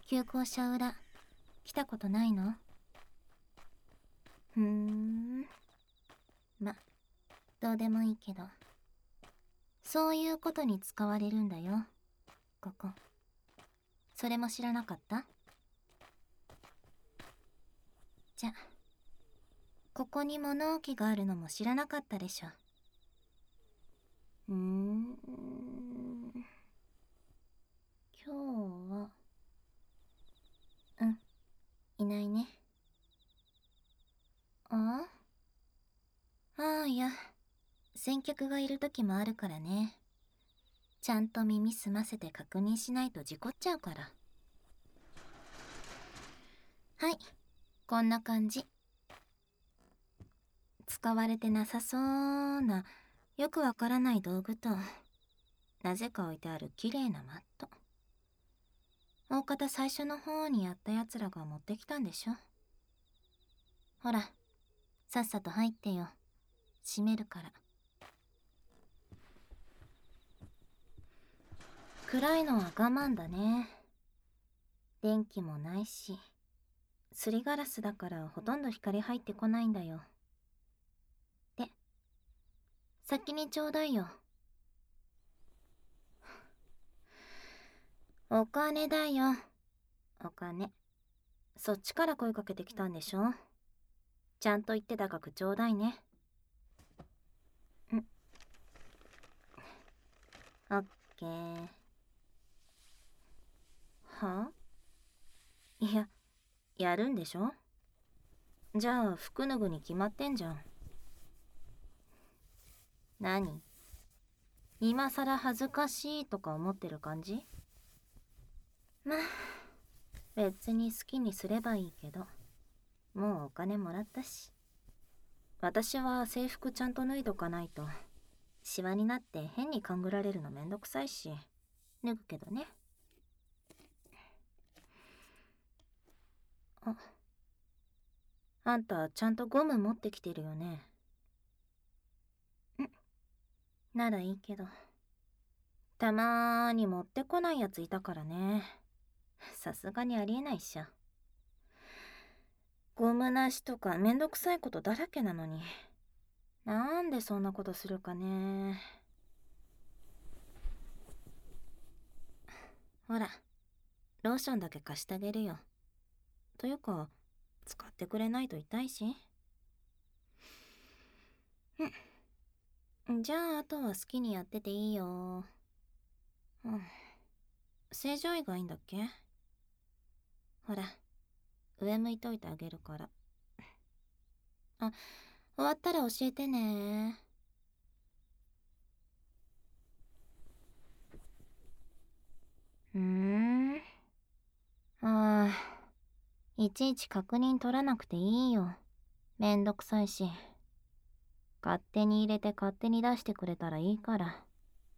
旧校舎裏来たことないの？ま、どうでもいいけど、そういうことに使われるんだよ、ここ。それも知らなかった？じゃ、ここに物置があるのも知らなかったでしょ。今日は、いないね。いや、先客がいる時もあるからね。ちゃんと耳澄ませて確認しないと事故っちゃうから。はい、こんな感じ。使われてなさそうな、よくわからない道具と、なぜか置いてある綺麗なマット。大方最初の方にやったやつらが持ってきたんでしょ。ほら、さっさと入ってよ。閉めるから。暗いのは我慢だね。電気もないし、すりガラスだからほとんど光入ってこないんだよ。で、先にちょうだいよ。お金だよ。お金。そっちから声かけてきたんでしょ。ちゃんと言って高くちょうだいね。オッケー。いや、やるんでしょ。じゃあ服脱ぐに決まってんじゃん。何？今さら恥ずかしいとか思ってる感じ？まあ、別に好きにすればいいけど、もうお金もらったし。私は制服ちゃんと脱いどかないと、シワになって変に勘ぐられるのめんどくさいし、脱ぐけどね。あんたちゃんとゴム持ってきてるよね。ならいいけど。たまーに持ってこないやついたからね。さすがにありえないっしょ。ゴムなしとかめんどくさいことだらけなのに。なんでそんなことするかね。ほら、ローションだけ貸してあげるよ。というか、使ってくれないと痛いし。じゃあ、あとは好きにやってていいよ。正常位がいいんだっけ？ほら、上向いといてあげるから。終わったら教えてね。いちいち確認取らなくていいよ。めんどくさいし。勝手に入れて勝手に出してくれたらいいから。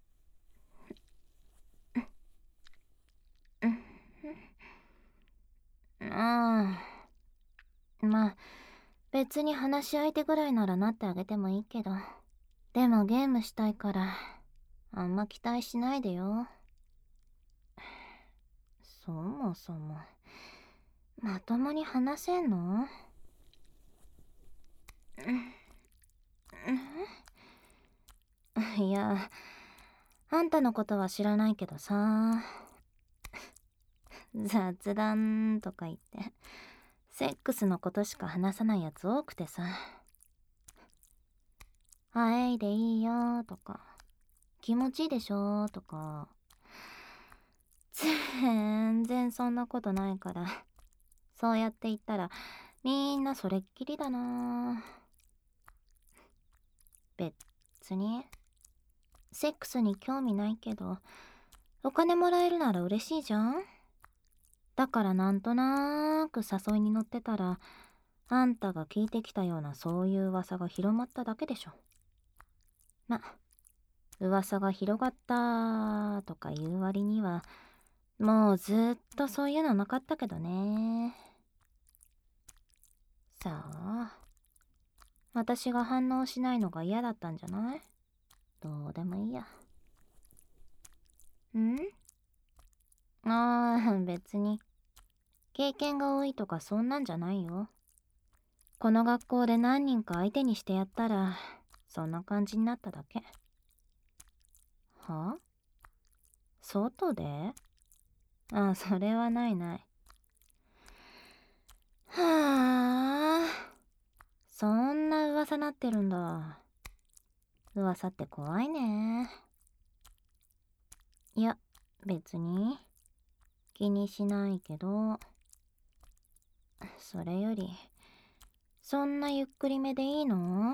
まあ、別に話し相手ぐらいならなってあげてもいいけど。でもゲームしたいから、あんま期待しないでよ。そもそも、まともに話せんの？いや、あんたのことは知らないけどさ。雑談とか言って、セックスのことしか話さないやつ多くてさ。あえいでいいよとか、気持ちいいでしょとか。全然そんなことないから。そうやって言ったら、みんなそれっきりだな。別に、セックスに興味ないけど、お金もらえるなら嬉しいじゃん。だからなんとなーく誘いに乗ってたら、あんたが聞いてきたようなそういう噂が広まっただけでしょ。ま、噂が広がったとか言う割には、もうずっとそういうのなかったけどね。さあ、私が反応しないのが嫌だったんじゃない？どうでもいいや。別に経験が多いとかそんなんじゃないよ。この学校で何人か相手にしてやったら、そんな感じになっただけ。は？外で？あ、それはないない。はあ、そんな噂なってるんだ。噂って怖いね。いや、別に気にしないけど、それより、そんなゆっくりめでいいの？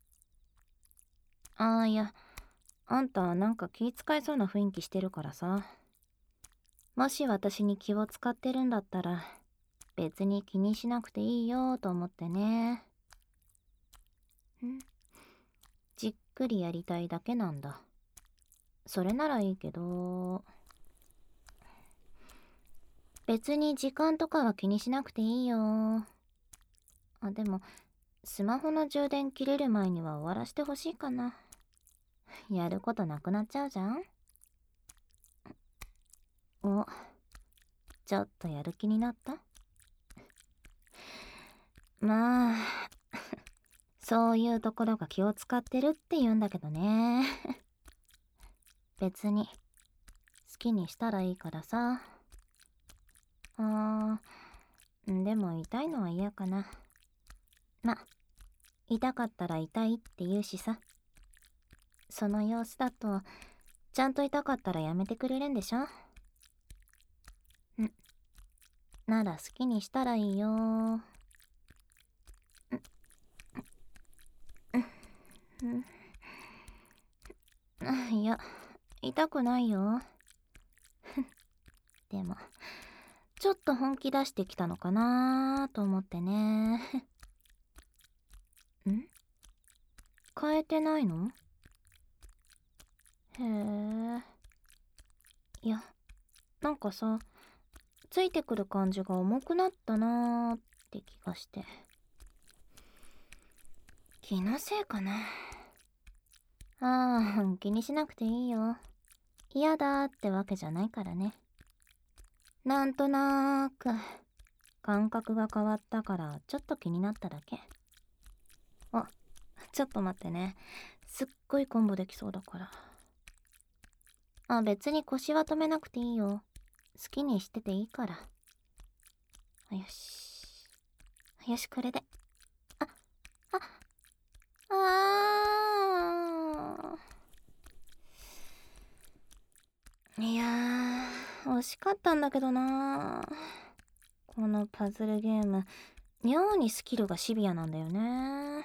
ああ、いや、あんたなんか気遣いそうな雰囲気してるからさ。もし私に気を使ってるんだったら、別に気にしなくていいよと思ってね。じっくりやりたいだけなんだ。それならいいけど、別に時間とかは気にしなくていいよ。あ、でも、スマホの充電切れる前には終わらしてほしいかな。やることなくなっちゃうじゃん。お、ちょっとやる気になった？まあ、そういうところが気を使ってるって言うんだけどね。別に、好きにしたらいいからさ。でも痛いのは嫌かな。ま、痛かったら痛いって言うしさ。その様子だと、ちゃんと痛かったらやめてくれるんでしょ？なら好きにしたらいいよ。いや、痛くないよ。でも、ちょっと本気出してきたのかなと思ってね。変えてないの？へえ。いや、なんかさ、ついてくる感じが重くなったなーって気がして。気のせいかな。ああ、気にしなくていいよ。嫌だってわけじゃないからね。なんとなーく、感覚が変わったからちょっと気になっただけ。あ、ちょっと待ってね。すっごいコンボできそうだから。あ、別に腰は止めなくていいよ。好きにしてていいから。よし。よし、これで。あ、あいやー、惜しかったんだけどな。このパズルゲーム、妙にスキルがシビアなんだよね。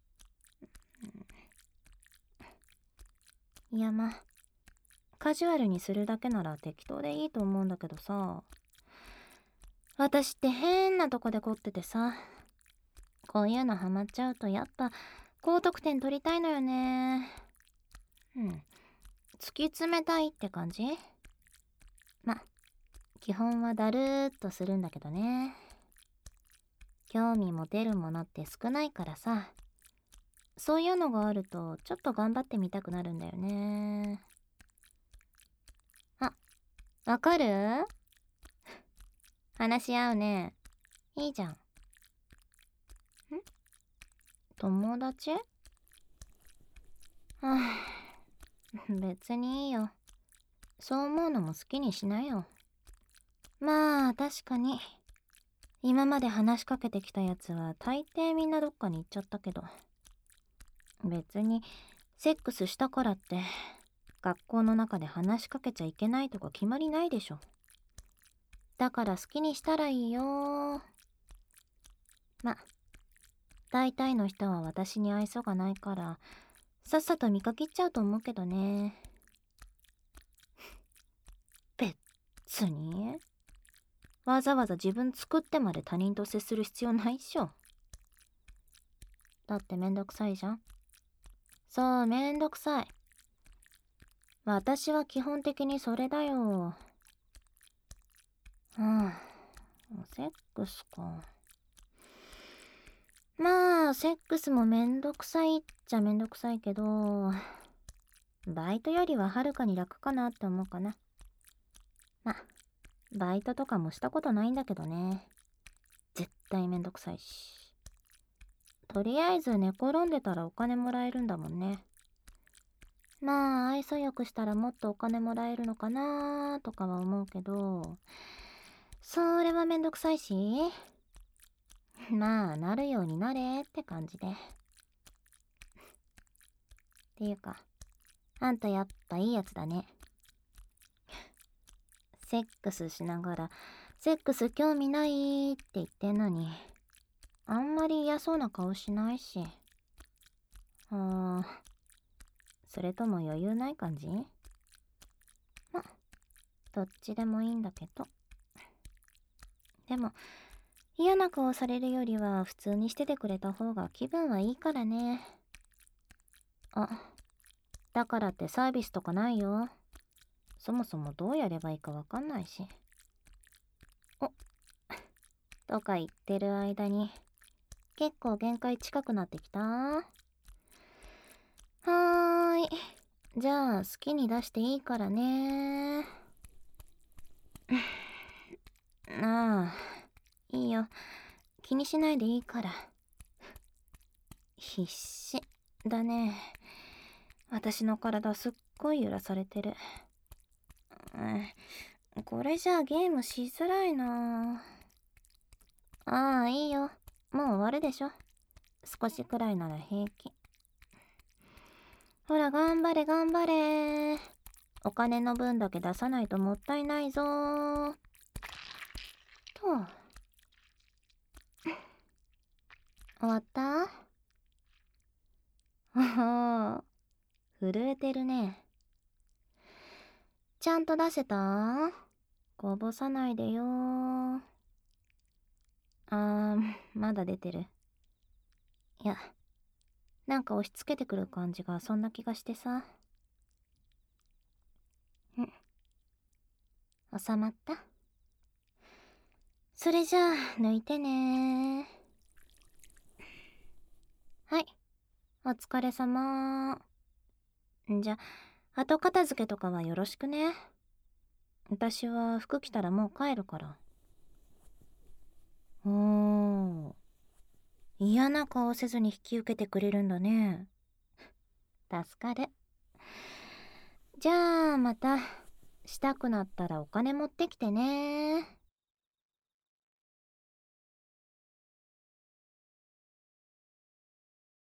いや、まあ、カジュアルにするだけなら適当でいいと思うんだけどさ。私って変なとこで凝っててさ。こういうのハマっちゃうとやっぱ高得点取りたいのよね。突き詰めたいって感じ？ま、基本はだるーっとするんだけどね。興味持てるものって少ないからさ。そういうのがあるとちょっと頑張ってみたくなるんだよね。あ、わかる？話し合うね。いいじゃん。友達？はあ、別にいいよ。そう思うのも好きにしなよ。まあ、確かに。今まで話しかけてきたやつは大抵みんなどっかに行っちゃったけど。別に、セックスしたからって、学校の中で話しかけちゃいけないとか決まりないでしょ。だから好きにしたらいいよ。ま、大体の人は私に愛想がないから、さっさと見かけっちゃうと思うけどね。別にわざわざ自分作ってまで他人と接する必要ないっしょ。だってめんどくさいじゃん。そう、めんどくさい。私は基本的にそれだよ。セックスか。まあ、セックスもめんどくさいっちゃめんどくさいけど、バイトよりははるかに楽かなって思うかな。まあ、 バイトとかもしたことないんだけどね。絶対めんどくさいし。とりあえず寝転んでたらお金もらえるんだもんね。まあ愛想よくしたらもっとお金もらえるのかなとかは思うけど、それはめんどくさいし、まあなるようになれって感じで。っていうか、あんたやっぱいいやつだね。セックスしながら、セックス興味ないって言ってんのに、あんまり嫌そうな顔しないし。それとも余裕ない感じ？ま、どっちでもいいんだけど。でも、嫌な顔されるよりは普通にしててくれた方が気分はいいからね。あ、だからってサービスとかないよ。そもそもどうやればいいかわかんないし。お、とか言ってる間に、結構限界近くなってきた？はーい。じゃあ好きに出していいからね。ああ、いいよ。気にしないでいいから。必死だね。私の体すっごい揺らされてる。これじゃあゲームしづらいな。ああ、いいよ。もう終わるでしょ。少しくらいなら平気。ほら、頑張れ頑張れ。お金の分だけ出さないともったいないぞー。と。終わった？おお、震えてるね。ちゃんと出せた？こぼさないでよー。まだ出てる。いや、なんか押し付けてくる感じがそんな気がしてさ。収まった？それじゃあ、抜いてねー。はい、お疲れ様。じゃ、後片付けとかはよろしくね。私は服着たらもう帰るから。おー、嫌な顔せずに引き受けてくれるんだね。助かる。じゃあまた、したくなったらお金持ってきてね。